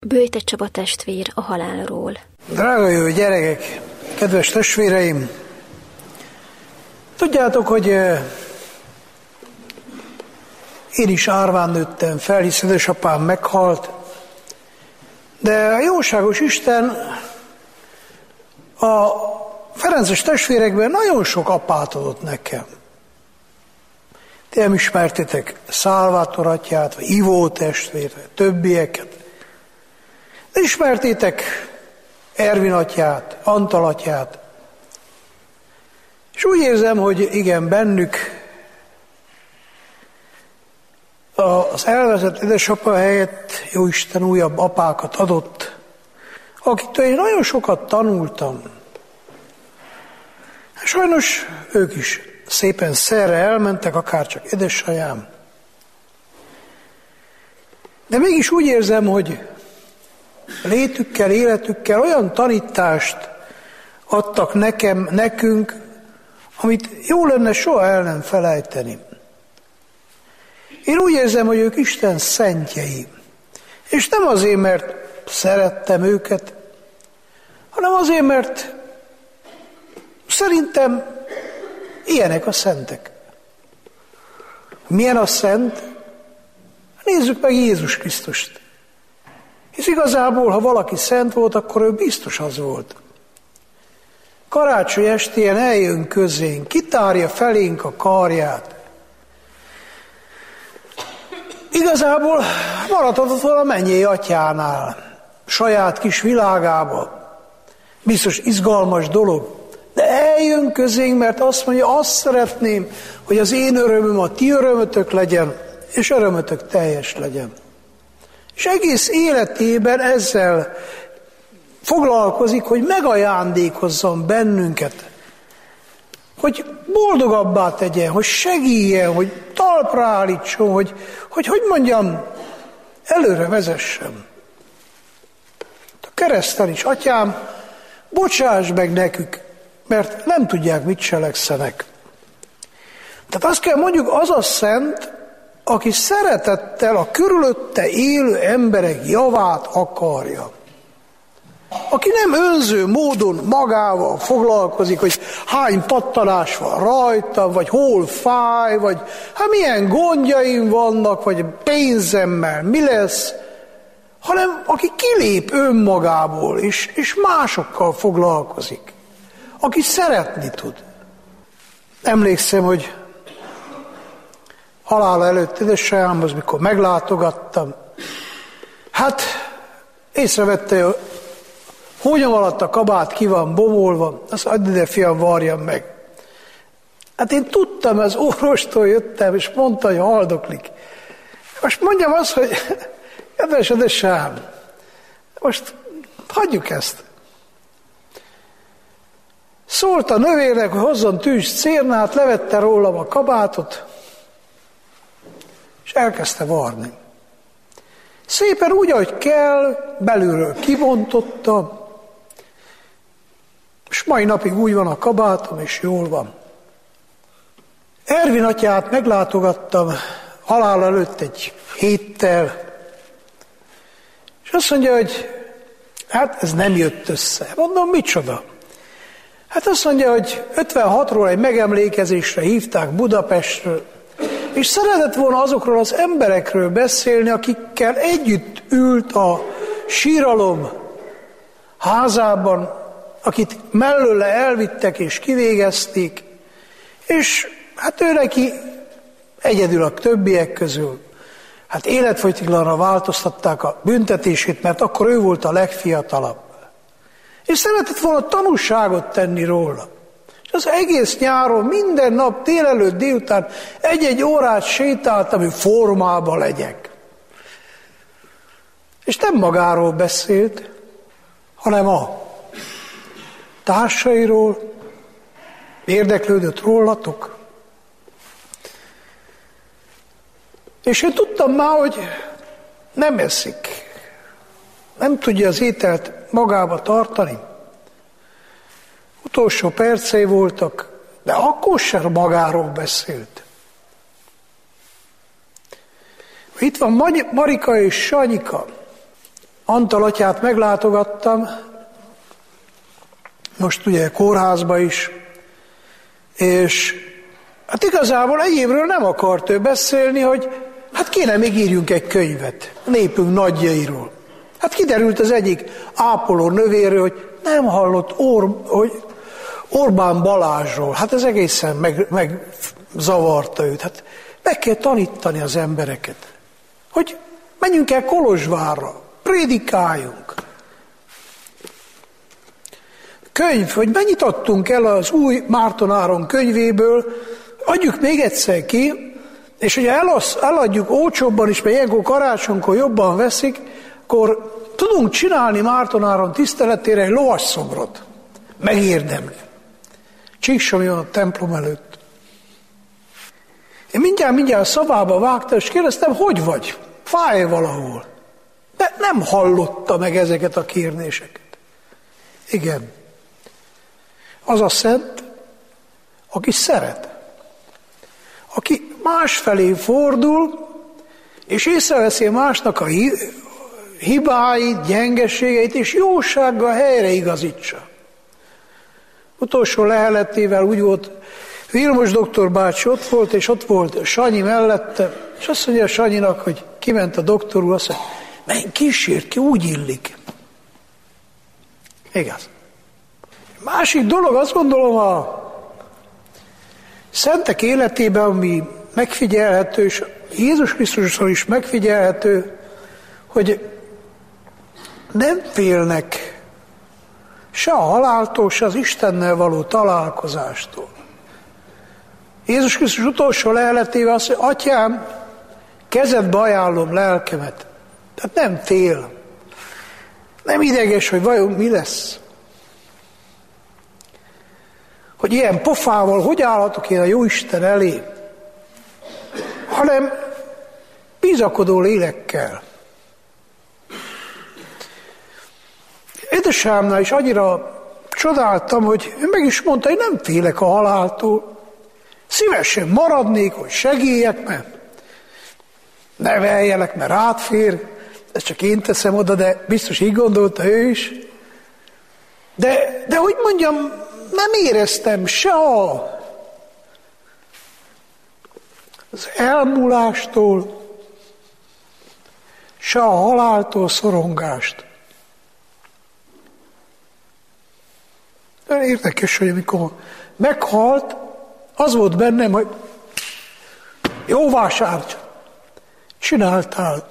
Böjte Csaba testvér a halálról. Drága jó gyerekek, kedves testvéreim! Tudjátok, hogy én is árván nőttem fel, hiszen édesapám meghalt, de a jóságos Isten a ferences testvérekben nagyon sok apát adott nekem. Ti nem ismertétek Szálvátor atyát, vagy Ivó testvért, vagy többieket. De ismertétek Ervin atyát, Antal atyát. És úgy érzem, hogy igen, bennük az elvezett édesapa helyett Jóisten újabb apákat adott, akiktől én nagyon sokat tanultam. Sajnos ők is szépen szerre elmentek, akár csak édesanyám. De mégis úgy érzem, hogy létükkel, életükkel olyan tanítást adtak nekünk, amit jó lenne soha el nem felejteni. Én úgy érzem, hogy ők Isten szentjei. És nem azért, mert szerettem őket, hanem azért, mert szerintem ilyenek a szentek. Milyen a szent? Nézzük meg Jézus Krisztust. És igazából, ha valaki szent volt, akkor ő biztos az volt. Karácsony estén eljön közénk, kitárja felénk a karját. Igazából maradhatott volna mennyei atyánál, saját kis világába. Biztos izgalmas dolog. De eljön közénk, mert azt mondja, azt szeretném, hogy az én örömöm a ti örömötök legyen, és örömötök teljes legyen. És egész életében ezzel foglalkozik, hogy megajándékozzon bennünket, hogy boldogabbá tegyen, hogy segítsen, hogy talpra állítson, hogy mondjam, előre vezessen. A kereszten is, atyám, bocsáss meg nekük, mert nem tudják, mit cselekszenek. Tehát azt kell mondjuk, az a szent, aki szeretettel a körülötte élő emberek javát akarja. Aki nem önző módon magával foglalkozik, hogy hány pattanás van rajta, vagy hol fáj, vagy hát milyen gondjaim vannak, vagy pénzemmel mi lesz, hanem aki kilép önmagából, és másokkal foglalkozik. Aki szeretni tud. Emlékszem, hogy halála előtt édesanyámhoz, mikor meglátogattam, hát észrevette, hogy hónyom alatt a kabát ki van bomolva, azt add ide, fiam, varjam meg. Hát én tudtam, az orvostól jöttem, és mondta, hogy haldoklik. Most mondjam azt, hogy kedves édesanyám, most hagyjuk ezt. Szólt a nővérnek, hogy hozzon tűz cérnát, levette rólam a kabátot, és elkezdte varni. Szépen úgy, ahogy kell, belülről kibontotta, és mai napig úgy van a kabátom, és jól van. Ervin atyát meglátogattam halál előtt egy héttel, és azt mondja, hogy hát ez nem jött össze. Mondom, micsoda? Hát azt mondja, hogy 56-ról egy megemlékezésre hívták Budapestről, és szeretett volna azokról az emberekről beszélni, akikkel együtt ült a síralom házában, akit mellőle elvittek és kivégezték, és hát ő neki egyedül a többiek közül, hát életfogytiglanra változtatták a büntetését, mert akkor ő volt a legfiatalabb. És szeretett volna tanúságot tenni róla. És az egész nyáron, minden nap, délelőtt, délután egy-egy órát sétáltam, hogy formában legyek. És nem magáról beszélt, hanem a társairól, érdeklődött rólatok. És én tudtam már, hogy nem eszik. Nem tudja az ételt magába tartani. Utolsó percei voltak, de akkor sem magáról beszélt. Itt van Marika és Sanyika. Antal atyát meglátogattam, most ugye kórházba is, és hát igazából egyébről nem akart ő beszélni, hogy hát kéne még írjunk egy könyvet a népünk nagyjairól. Hát kiderült az egyik ápoló nővéről, hogy nem hallott hogy Orbán Balázsról. Hát ez egészen megzavarta őt. Hát meg kell tanítani az embereket, hogy menjünk el Kolozsvárra, prédikáljunk. Könyv, hogy mennyit adtunk el az új Márton Áron könyvéből, adjuk még egyszer ki, és hogyha eladjuk olcsóbban is, mert ilyenkor karácsonykor jobban veszik, akkor tudunk csinálni Márton Áron tiszteletére egy lovasszobrot. Megérdemli. Csíksomi van a templom előtt. Én mindjárt szavába vágtam, és kérdeztem, hogy vagy? Fáj valahol? De nem hallotta meg ezeket a kérdéseket. Igen. Az a szent, aki szeret. Aki másfelé fordul, és észreveszi másnak a hibáit, gyengeségeit, és jósággal helyreigazítsa. Utolsó leheletével úgy volt, Vilmos doktor bácsi ott volt, és ott volt Sanyi mellette, és azt mondja Sanyinak, hogy kiment a doktor úr, azt mondja, menj, kísérd ki, úgy illik. Igaz. Másik dolog, azt gondolom, a szentek életében, ami megfigyelhető, és Jézus Krisztusról is megfigyelhető, hogy nem félnek se a haláltól, se az Istennel való találkozástól. Jézus Krisztus utolsó leheletével azt mondja, Atyám, kezedbe ajánlom lelkemet. Tehát nem fél. Nem ideges, hogy vajon mi lesz. Hogy ilyen pofával hogy állhatok én a Jóisten elé, hanem bizakodó lélekkel. Édesanyámnál is annyira csodáltam, hogy ő meg is mondta, hogy nem félek a haláltól. Szívesen maradnék, hogy segéljek, mert neveljelek, mert rád fér. Ezt csak én teszem oda, de biztos így gondolta ő is. De hogy mondjam, nem éreztem se az elmúlástól, se a haláltól szorongást. De érdekes, hogy amikor meghalt, az volt bennem, hogy jó vásárt csináltál,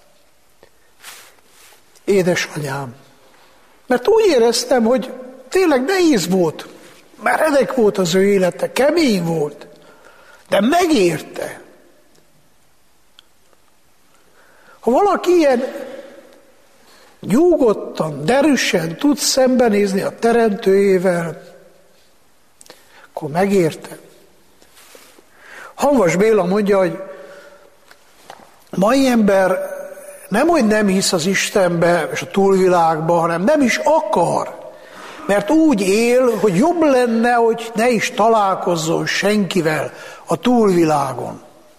édesanyám. Mert úgy éreztem, hogy tényleg nehéz volt, meredek volt az ő élete, kemény volt, de megérte. Ha valaki ilyen nyugodtan, derűsen tud szembenézni a teremtőjével, akkor megérte. Hamvas Béla mondja, hogy mai ember nem, hogy nem hisz az Istenbe és a túlvilágba, hanem nem is akar. Mert úgy él, hogy jobb lenne, hogy ne is találkozzon senkivel a túlvilágon.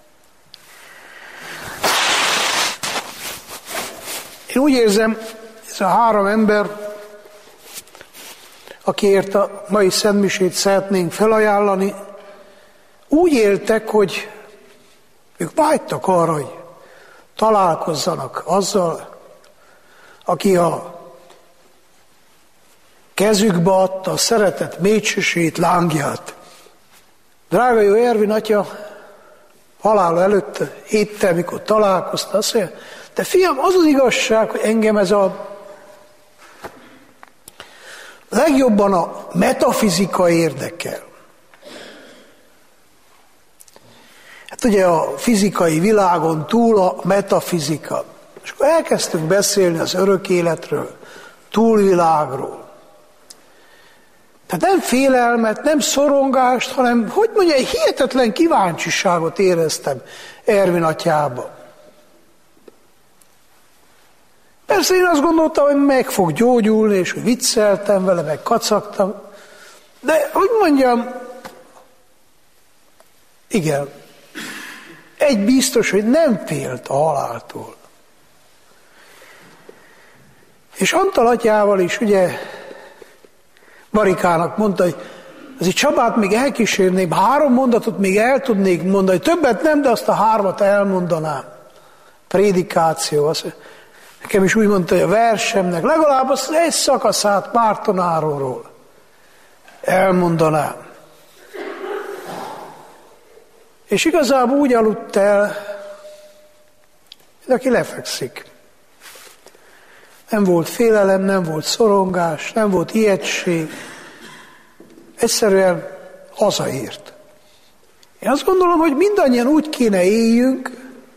Én úgy érzem, ez a 3 ember, akiért a mai szentmisét szeretnénk felajánlani, úgy éltek, hogy ők vágytak arra, hogy találkozzanak azzal, aki a kezükbe adta a szeretet mécsesét, lángját. Drága jó Ervin atya, halála előtt héttel, mikor találkozta, azt mondja, de fiam, az az igazság, hogy engem ez a legjobban a metafizika érdekel. Hát ugye a fizikai világon túl a metafizika. És akkor elkezdtünk beszélni az örök életről, túlvilágról. Tehát nem félelmet, nem szorongást, hanem, hogy mondja, egy hihetetlen kíváncsiságot éreztem Ervin atyába. Persze én azt gondoltam, hogy meg fog gyógyulni, és hogy vicceltem vele, meg kacagtam. De, hogy mondjam, igen, egy biztos, hogy nem félt a haláltól. És Antal atyával is, ugye, Marikának mondta, hogy azért Csabát még elkísérném, 3 mondatot még el tudnék mondani, többet nem, de azt a 3 elmondanám. Prédikáció, nekem is úgy mondta, hogy a versemnek legalább azt egy szakaszát Márton Áronról elmondanám. És igazából úgy aludt el, mint aki lefekszik. Nem volt félelem, nem volt szorongás, nem volt ijegység. Egyszerűen hazaért. Én azt gondolom, hogy mindannyian úgy kéne éljünk,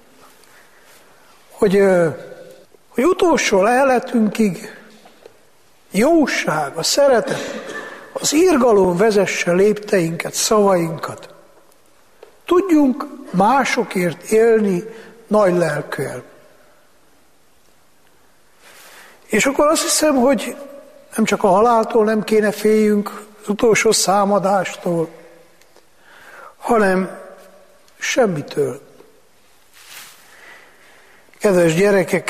hogy utolsó leheletünkig jóság, a szeretet, az irgalom vezesse lépteinket, szavainkat. Tudjunk másokért élni nagy lelkűen. És akkor azt hiszem, hogy nem csak a haláltól nem kéne féljünk, az utolsó számadástól, hanem semmitől. Kedves gyerekek,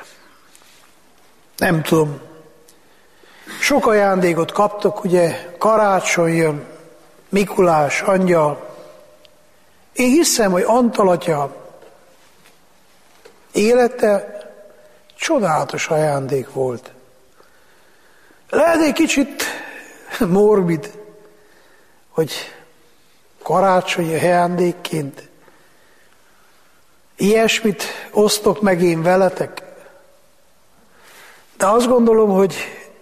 nem tudom, sok ajándékot kaptok, ugye karácsony jön, Mikulás, angyal. Én hiszem, hogy Antal atya élete csodálatos ajándék volt. Lehet egy kicsit morbid, hogy karácsonyi ajándékként ilyesmit osztok meg én veletek. De azt gondolom, hogy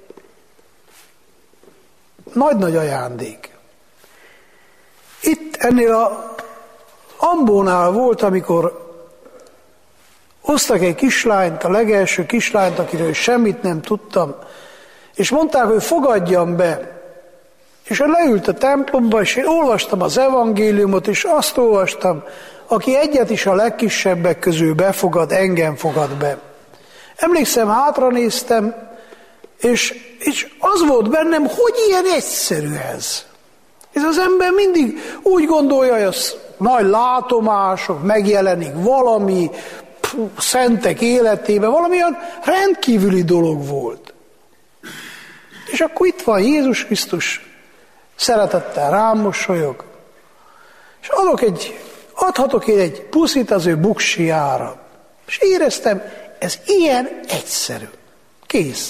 nagy-nagy ajándék. Itt ennél a Ambónál volt, amikor hoztak egy kislányt, a legelső kislányt, akiről semmit nem tudtam, és mondták, hogy fogadjam be. És ő leült a templomba, és én olvastam az evangéliumot, és azt olvastam, aki egyet is a legkisebbek közül befogad, engem fogad be. Emlékszem, hátranéztem, és az volt bennem, hogy ilyen egyszerű ez. Ez az ember mindig úgy gondolja, hogy az nagy látomások, megjelenik valami, szentek életében, valami olyan rendkívüli dolog volt. És akkor itt van Jézus Krisztus, szeretettel rám mosolyog, és adhatok én egy puszit az ő buksiára. És éreztem, ez ilyen egyszerű. Kész.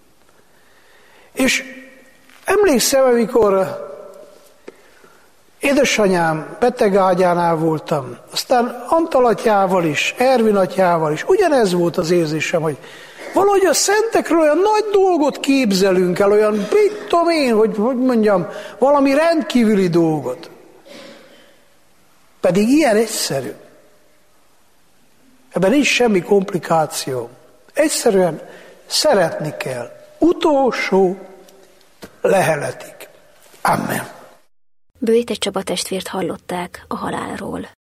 És emlékszem, amikor édesanyám betegágyánál voltam, aztán Antal atyával is, Ervin atyával is, ugyanez volt az érzésem, hogy valahogy a szentekről olyan nagy dolgot képzelünk el, olyan, mit tudom én, hogy mondjam, valami rendkívüli dolgot. Pedig ilyen egyszerű. Ebben nincs semmi komplikáció. Egyszerűen szeretni kell. Utolsó leheletig. Amen. Bőjte Csaba testvért hallották a halálról.